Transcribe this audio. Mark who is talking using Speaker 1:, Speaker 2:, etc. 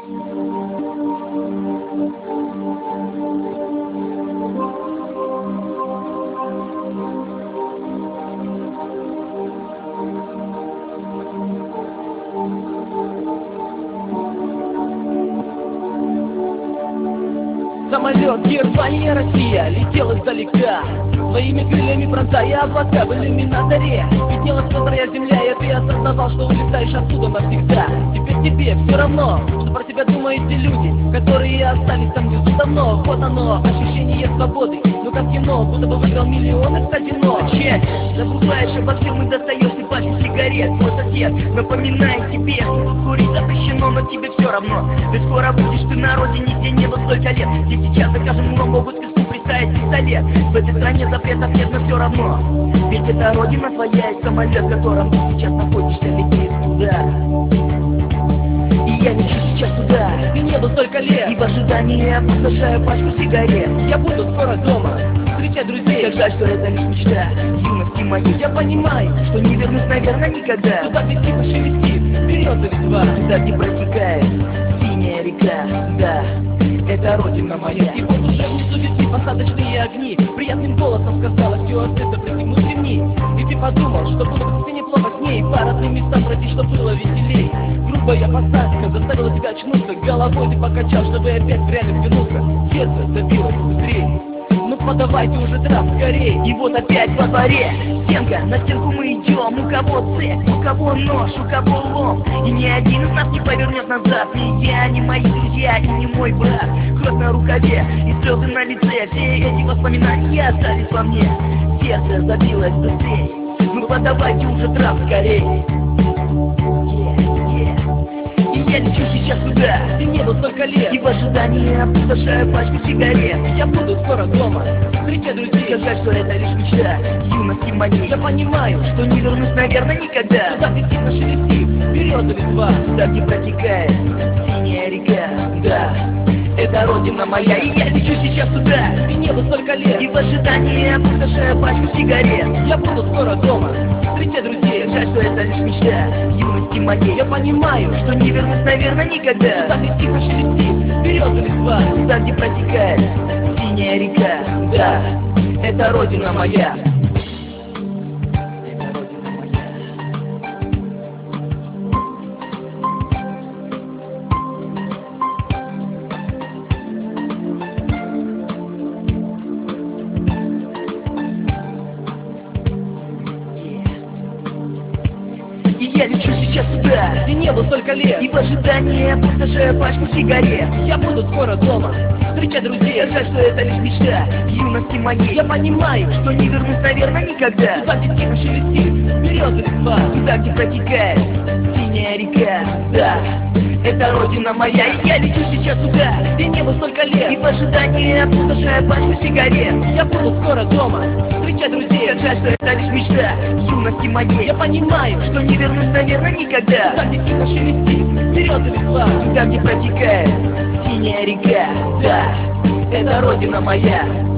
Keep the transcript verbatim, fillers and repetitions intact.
Speaker 1: Самолет Германия, Россия летел издалека, своими крыльями пронзая облака в иллюминаторе. Виднелась острая земля, и ты осознавал, что улетаешь оттуда навсегда. Теперь тебе все равно, что про тебя думают те люди, которые остались там внизу давно. Вот оно, ощущение свободы, ну как кино, будто бы выиграл миллионы в казино. Че, забываешь обо всем и достаешь ты пачку сигарет. Твой сосед напоминает тебе, что тут курить запрещено, но тебе все равно. Ведь скоро будешь ты на родине, где небо столько лет, где сейчас за каждым углом могут к песку приставить пистолет. В этой стране запретов нет, но все равно, ведь это родина твоя, и самолет, в котором ты сейчас находишься, летит туда. И я лечу сейчас туда, и небо столько лет, и в ожидании опустошаю пачку сигарет. Я буду скоро дома, встречать друзей. Как жаль, что это лишь мечта юности моей. Я понимаю, что не вернусь, наверное, никогда туда, где тихо шелестит береза листва, туда, где протекает синяя река. Да, это родина моя. И вот уже внизу висит посадочные огни, приятным голосом сказала стюардесса: пристегнуть ремни. И ты подумал, что было бы совсем неплохо с ней по разным местам пройти, что было веселей. Грубая посадка заставила тебя очнуться, головой ты покачал, чтобы опять в реальность вернуться. Сердце забилось быстрее, ну подавайте уже трап скорей. И вот опять во дворе стенка, на стенку мы идем. У кого цепь, у кого нож, у кого лом, и ни один из нас не повернет назад. Ни я, ни мои друзья, и ни мой брат. Кровь на рукаве и слезы на лице, все эти воспоминания остались во мне. Сердце забилось быстрей, ну подавайте уже трап скорей. Я лечу сейчас туда, где небо столько лет, и в ожидании опустошаю пачку сигарет. Я буду скоро дома, встречать друзей. Как жаль, что это лишь мечта юности моей. Я понимаю, что не вернусь, наверное, никогда туда, где тихо шелестит береза листва, туда, где протекает синяя река. Да, это родина моя, и я лечу сейчас туда, где небо столько лет, и в ожидании опустошаю пачку сигарет. Я буду скоро дома, встречать друзей. Жаль, что это лишь мечта юности моей. Я понимаю, что не вернусь, наверное, никогда туда, где тихо шелестит береза листва, туда, где протекает синяя река. Да, это родина моя. И я лечу сейчас туда, где небо столько лет, и в ожидании опустошаю пачку сигарет. Я буду скоро дома, встречать друзей. Жаль, что это лишь мечта юности моей. Я понимаю, что не вернусь, наверное, никогда туда, где тихо шелестит береза листва, туда, где протекает синяя река. Да, это родина моя, и я лечу сейчас туда, где небо столько лет, и в ожидании опустошаю пачку сигарет. Я буду скоро дома, встречать друзей. Как жаль, что это лишь мечта юности моей. Я понимаю, что не вернусь, наверное, никогда туда, где тихо шелестит береза листва, туда, где протекает синяя река. Да, это родина моя.